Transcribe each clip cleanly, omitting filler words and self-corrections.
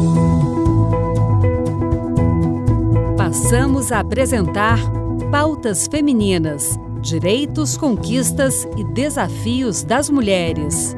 Passamos a apresentar Pautas Femininas, Direitos, Conquistas e Desafios das Mulheres.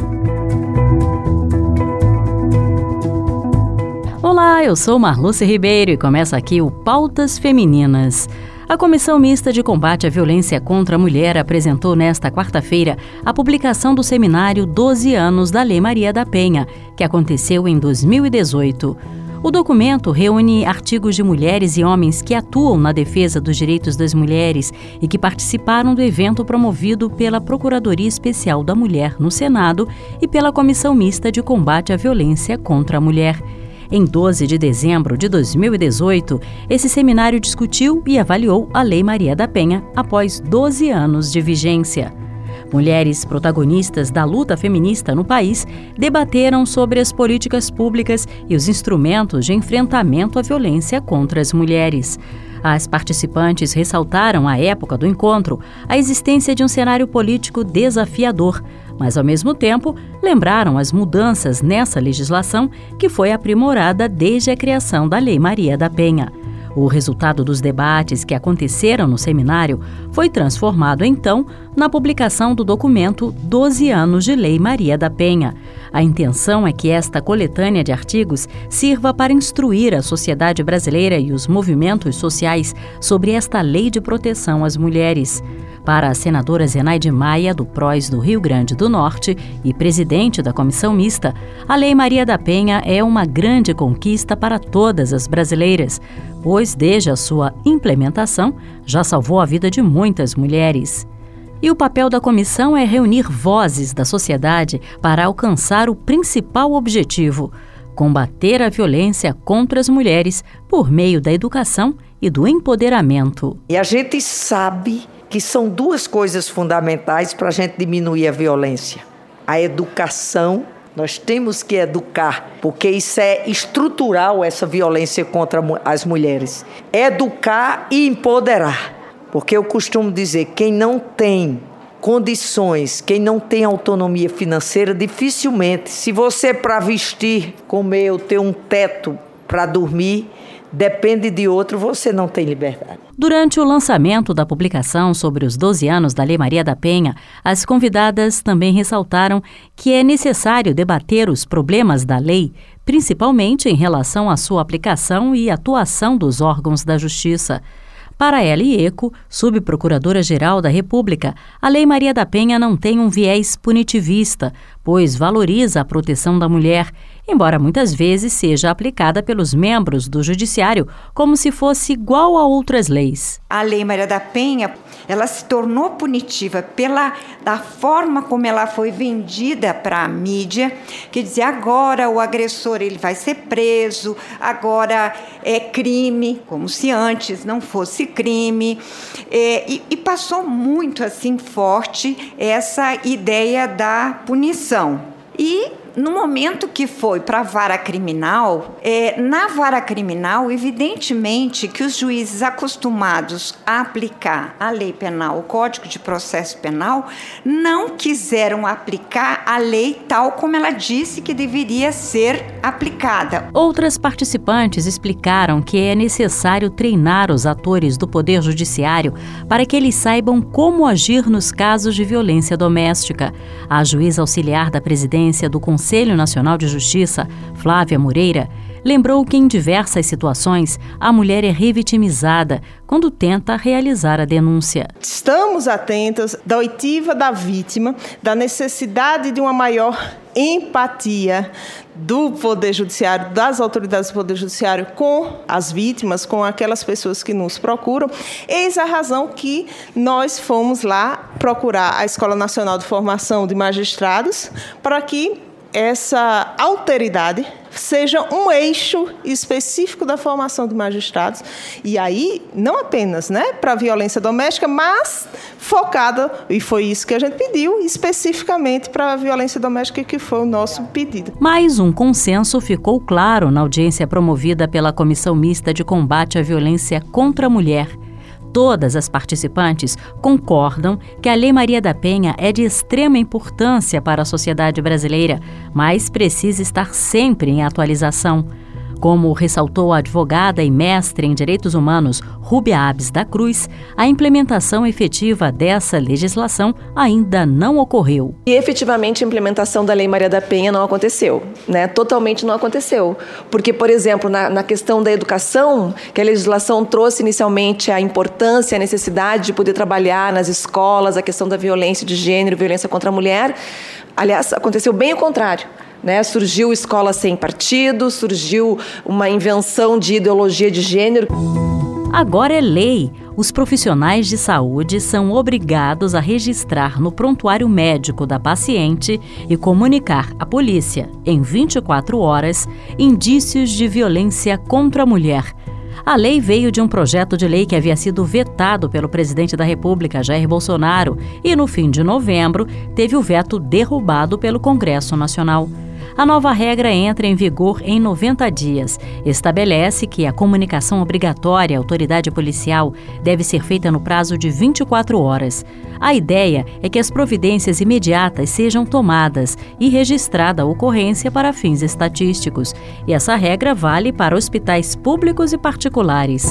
Olá, eu sou Marluce Ribeiro e começa aqui o Pautas Femininas. A Comissão Mista de Combate à Violência contra a Mulher apresentou nesta quarta-feira a publicação do seminário 12 anos da Lei Maria da Penha, que aconteceu em 2018. O documento reúne artigos de mulheres e homens que atuam na defesa dos direitos das mulheres e que participaram do evento promovido pela Procuradoria Especial da Mulher no Senado e pela Comissão Mista de Combate à Violência contra a Mulher. Em 12 de dezembro de 2018, esse seminário discutiu e avaliou a Lei Maria da Penha após 12 anos de vigência. Mulheres protagonistas da luta feminista no país debateram sobre as políticas públicas e os instrumentos de enfrentamento à violência contra as mulheres. As participantes ressaltaram, à época do encontro, a existência de um cenário político desafiador, mas, ao mesmo tempo, lembraram as mudanças nessa legislação que foi aprimorada desde a criação da Lei Maria da Penha. O resultado dos debates que aconteceram no seminário foi transformado, então, na publicação do documento 12 anos de Lei Maria da Penha. A intenção é que esta coletânea de artigos sirva para instruir a sociedade brasileira e os movimentos sociais sobre esta lei de proteção às mulheres. Para a senadora Zenaide Maia, do PROS do Rio Grande do Norte e presidente da Comissão Mista, a Lei Maria da Penha é uma grande conquista para todas as brasileiras, pois desde a sua implementação já salvou a vida de muitas mulheres. E o papel da comissão é reunir vozes da sociedade para alcançar o principal objetivo: combater a violência contra as mulheres por meio da educação e do empoderamento. E a gente sabe que são duas coisas fundamentais para a gente diminuir a violência. A educação, nós temos que educar, porque isso é estrutural, essa violência contra as mulheres. Educar e empoderar, porque eu costumo dizer, quem não tem condições, quem não tem autonomia financeira, dificilmente, se você para vestir, comer ou ter um teto para dormir, depende de outro, você não tem liberdade. Durante o lançamento da publicação sobre os 12 anos da Lei Maria da Penha, as convidadas também ressaltaram que é necessário debater os problemas da lei, principalmente em relação à sua aplicação e atuação dos órgãos da Justiça. Para Eli Eco, subprocuradora-geral da República, a Lei Maria da Penha não tem um viés punitivista, pois valoriza a proteção da mulher, embora muitas vezes seja aplicada pelos membros do Judiciário como se fosse igual a outras leis. A Lei Maria da Penha, ela se tornou punitiva da forma como ela foi vendida para a mídia, quer dizer, agora o agressor ele vai ser preso, agora é crime, como se antes não fosse crime, e passou muito assim forte essa ideia da punição. E no momento que foi para a vara criminal, na vara criminal, evidentemente que os juízes acostumados a aplicar a lei penal, o Código de Processo Penal, não quiseram aplicar a lei tal como ela disse que deveria ser aplicada. Outras participantes explicaram que é necessário treinar os atores do Poder Judiciário para que eles saibam como agir nos casos de violência doméstica. A juíza auxiliar da presidência do Conselho Nacional de Justiça, Flávia Moreira, lembrou que em diversas situações a mulher é revitimizada quando tenta realizar a denúncia. Estamos atentas da oitiva da vítima, da necessidade de uma maior empatia do Poder Judiciário, das autoridades do Poder Judiciário com as vítimas, com aquelas pessoas que nos procuram. Eis a razão que nós fomos lá procurar a Escola Nacional de Formação de Magistrados para que essa alteridade seja um eixo específico da formação de magistrados, e aí não apenas para a violência doméstica, mas focada, e foi isso que a gente pediu, especificamente para a violência doméstica, que foi o nosso pedido. Mais um consenso ficou claro na audiência promovida pela Comissão Mista de Combate à Violência contra a Mulher. Todas as participantes concordam que a Lei Maria da Penha é de extrema importância para a sociedade brasileira, mas precisa estar sempre em atualização. Como ressaltou a advogada e mestre em Direitos Humanos Rúbia Abes da Cruz, a implementação efetiva dessa legislação ainda não ocorreu. E efetivamente a implementação da Lei Maria da Penha não aconteceu, né? Totalmente não aconteceu. Porque, por exemplo, na questão da educação, que a legislação trouxe inicialmente a importância, a necessidade de poder trabalhar nas escolas, a questão da violência de gênero, violência contra a mulher, aliás, aconteceu bem o contrário. Surgiu escola sem partido, surgiu uma invenção de ideologia de gênero. Agora é lei. Os profissionais de saúde são obrigados a registrar no prontuário médico da paciente e comunicar à polícia, em 24 horas, indícios de violência contra a mulher. A lei veio de um projeto de lei que havia sido vetado pelo presidente da República, Jair Bolsonaro, e no fim de novembro teve o veto derrubado pelo Congresso Nacional. A nova regra entra em vigor em 90 dias. Estabelece que a comunicação obrigatória à autoridade policial deve ser feita no prazo de 24 horas. A ideia é que as providências imediatas sejam tomadas e registrada a ocorrência para fins estatísticos. E essa regra vale para hospitais públicos e particulares.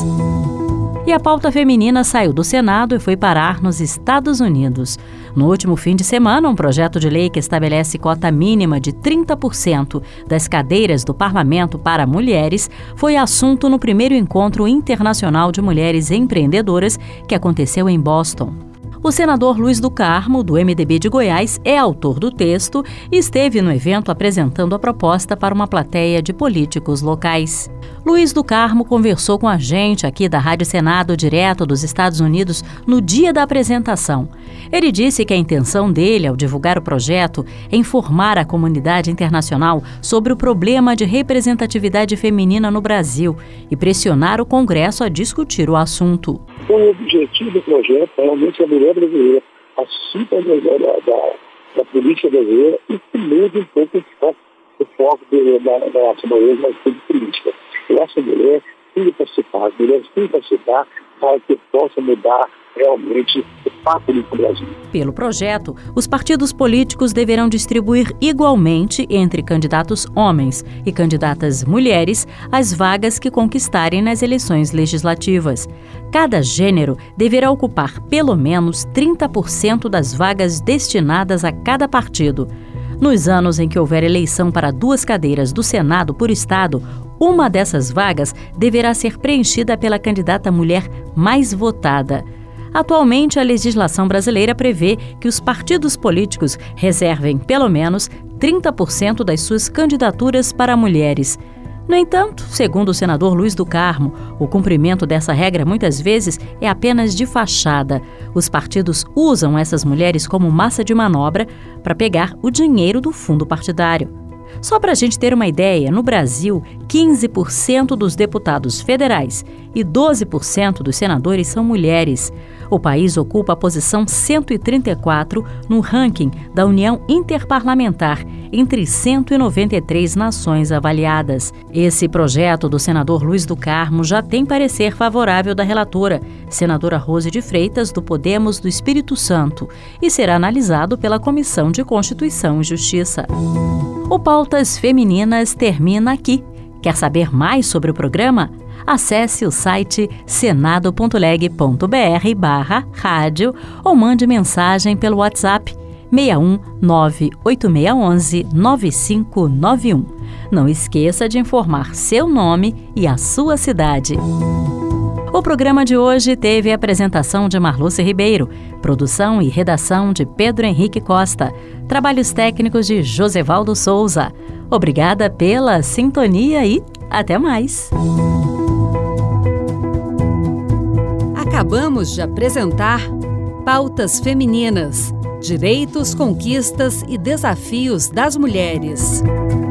E a pauta feminina saiu do Senado e foi parar nos Estados Unidos. No último fim de semana, um projeto de lei que estabelece cota mínima de 30% das cadeiras do parlamento para mulheres foi assunto no primeiro encontro internacional de mulheres empreendedoras que aconteceu em Boston. O senador Luiz do Carmo, do MDB de Goiás, é autor do texto e esteve no evento apresentando a proposta para uma plateia de políticos locais. Luiz do Carmo conversou com a gente aqui da Rádio Senado, direto dos Estados Unidos, no dia da apresentação. Ele disse que a intenção dele, ao divulgar o projeto, é informar a comunidade internacional sobre o problema de representatividade feminina no Brasil e pressionar o Congresso a discutir o assunto. O objetivo do projeto é realmente a mulher brasileira participa da política brasileira e que mude um pouco o foco da nossa mulher na política. Essa mulher tem que participar, as mulheres têm que participar para que possa mudar realmente o fato do Brasil. Pelo projeto, os partidos políticos deverão distribuir igualmente entre candidatos homens e candidatas mulheres as vagas que conquistarem nas eleições legislativas. Cada gênero deverá ocupar pelo menos 30% das vagas destinadas a cada partido. Nos anos em que houver eleição para 2 cadeiras do Senado por estado, uma dessas vagas deverá ser preenchida pela candidata mulher mais votada. Atualmente, a legislação brasileira prevê que os partidos políticos reservem pelo menos 30% das suas candidaturas para mulheres. No entanto, segundo o senador Luiz do Carmo, o cumprimento dessa regra muitas vezes é apenas de fachada. Os partidos usam essas mulheres como massa de manobra para pegar o dinheiro do fundo partidário. Só para a gente ter uma ideia, no Brasil, 15% dos deputados federais e 12% dos senadores são mulheres. O país ocupa a posição 134 no ranking da União Interparlamentar, entre 193 nações avaliadas. Esse projeto do senador Luiz do Carmo já tem parecer favorável da relatora, senadora Rose de Freitas, do Podemos do Espírito Santo, e será analisado pela Comissão de Constituição e Justiça. O Pautas Femininas termina aqui. Quer saber mais sobre o programa? Acesse o site senado.leg.br/rádio ou mande mensagem pelo WhatsApp 61 98611 9591. Não esqueça de informar seu nome e a sua cidade. O programa de hoje teve a apresentação de Marluce Ribeiro, produção e redação de Pedro Henrique Costa, trabalhos técnicos de Josevaldo Souza. Obrigada pela sintonia e até mais! Acabamos de apresentar Pautas Femininas, Direitos, Conquistas e Desafios das Mulheres.